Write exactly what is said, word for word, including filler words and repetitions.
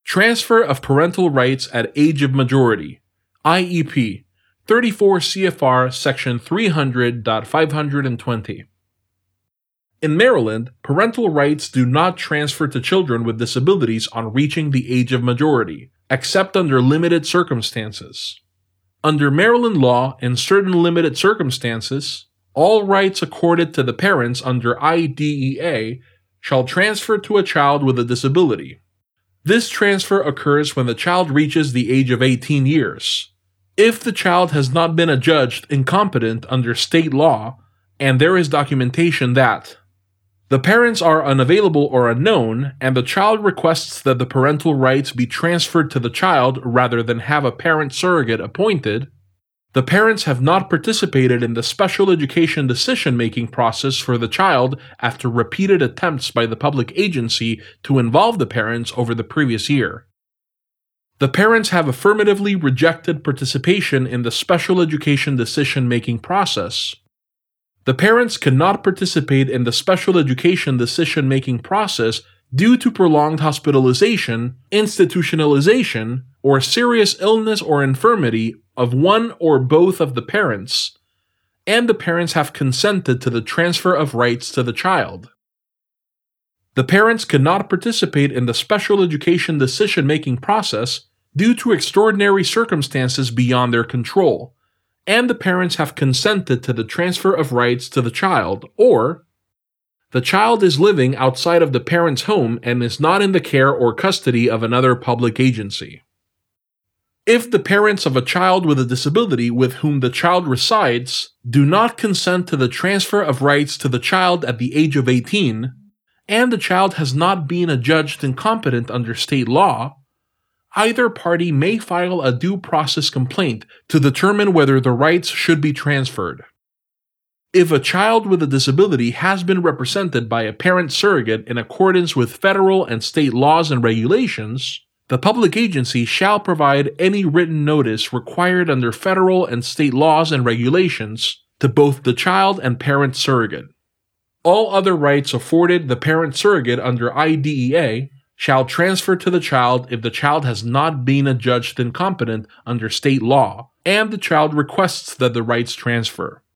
Transfer of Parental Rights at Age of Majority, I E P, thirty-four C F R Section three hundred point five twenty. In Maryland, parental rights do not transfer to children with disabilities on reaching the age of majority, except under limited circumstances. Under Maryland law, in certain limited circumstances, all rights accorded to the parents under I D E A shall transfer to a child with a disability. This transfer occurs when the child reaches the age of eighteen years. If the child has not been adjudged incompetent under state law, and there is documentation that the parents are unavailable or unknown, and the child requests that the parental rights be transferred to the child rather than have a parent surrogate appointed, the parents have not participated in the special education decision-making process for the child after repeated attempts by the public agency to involve the parents over the previous year. The parents have affirmatively rejected participation in the special education decision-making process. The parents cannot participate in the special education decision-making process due to prolonged hospitalization, institutionalization, or serious illness or infirmity of one or both of the parents, and the parents have consented to the transfer of rights to the child. The parents cannot participate in the special education decision-making process due to extraordinary circumstances beyond their control, and the parents have consented to the transfer of rights to the child, or the child is living outside of the parent's home and is not in the care or custody of another public agency. If the parents of a child with a disability with whom the child resides do not consent to the transfer of rights to the child at the age of eighteen, and the child has not been adjudged incompetent under state law, either party may file a due process complaint to determine whether the rights should be transferred. If a child with a disability has been represented by a parent surrogate in accordance with federal and state laws and regulations, the public agency shall provide any written notice required under federal and state laws and regulations to both the child and parent surrogate. All other rights afforded the parent surrogate under I D E A shall transfer to the child if the child has not been adjudged incompetent under state law, and the child requests that the rights transfer.